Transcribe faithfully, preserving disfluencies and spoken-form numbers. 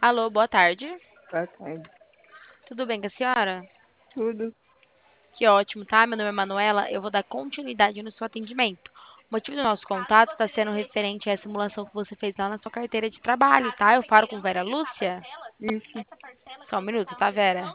Alô, boa tarde. Boa tarde. Tudo bem com a senhora? Tudo. Que ótimo, tá? Meu nome é Manuela. Eu vou dar continuidade no seu atendimento. O motivo do nosso contato está sendo referente a essa simulação que você fez lá na sua carteira de trabalho, tá? Eu falo com Vera Lúcia? Isso. Só um minuto, tá, Vera?